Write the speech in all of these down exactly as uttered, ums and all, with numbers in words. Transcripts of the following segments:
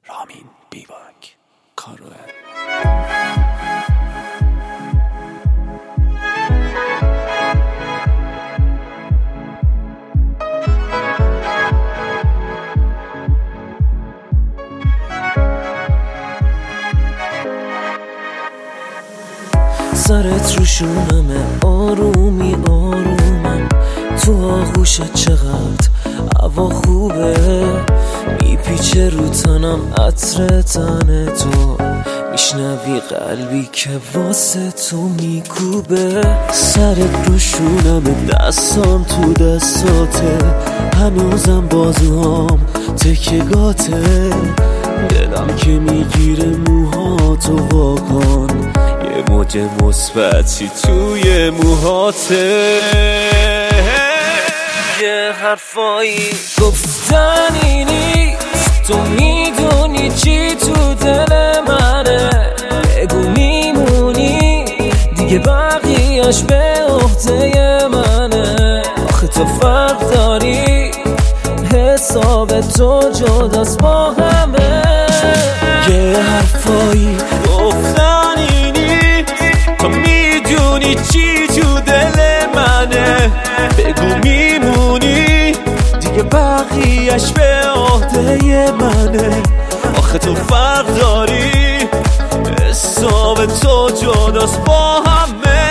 رامین بیواک کاروه. سرت رو شونمه، آرومی آرومم تو آغوشت، چقدر هوا خوبه، میپیچه رو تنم عطر تن تو، میشنوی قلبی که واسه تو میکوبه. سرت رو شونمه، دستام تو دستاته، هنوزم بازوهام تکگاته، دلم که میگیره موهاتو واکن، یه موج مثبتی توی موهاته. یه حرفایی گفتنی نیست، تو میدونی چی تو دل منه، بگو میمونی دیگه بقیه‌اش به عهده منه. آخه تو فرق داری، حساب تو جداست با همه. یه حرفایی گفتنی نیست، تو میدونی چی تو دل منه، بگو میمونی دیگه بقیه‌اش به عهده منه. آخه تو فرق داری، حساب تو جداست با همه.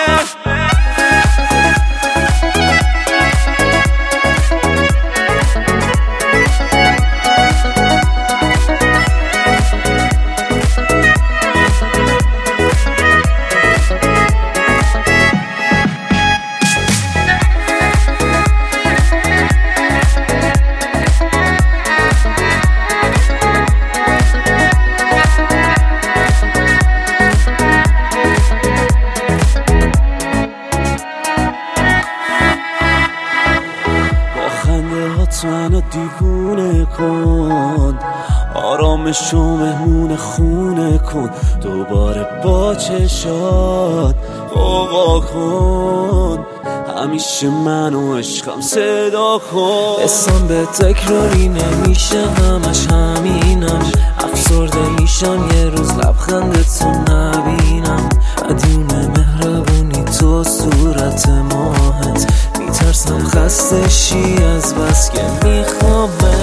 منو دیوونه کن، آرامشو مهمون خونه کن، دوباره با چشات قوقا کن، همیشه منو عشقم صدا کن. اسم به تکراری نمیشه، همش همینم، افسرده میشم یه روز لبخندتو نبینم، مدیون مهربونی تو صورت ماهت، میترسم خسته شی از بس که میخوامه.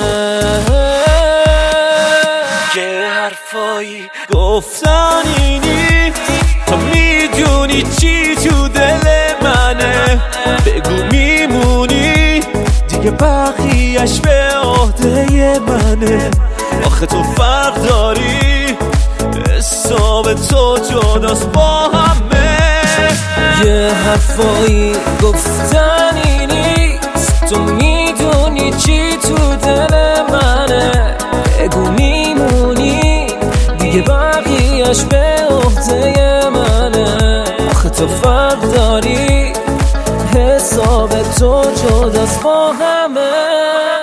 یه حرفایی گفتنی نیست، تو میدونی چی تو دل منه، بگو میمونی دیگه بقیه‌اش به عهده منه. آخه تو فرق داری، حساب تو جداست با همه. یه حرفایی گفتنی نیست، تو میدونی چی تو دل منه، بگو میمونی دیگه بقیه‌اش به عهده منه. آخه تو فرق داری، حساب تو جداست با همه.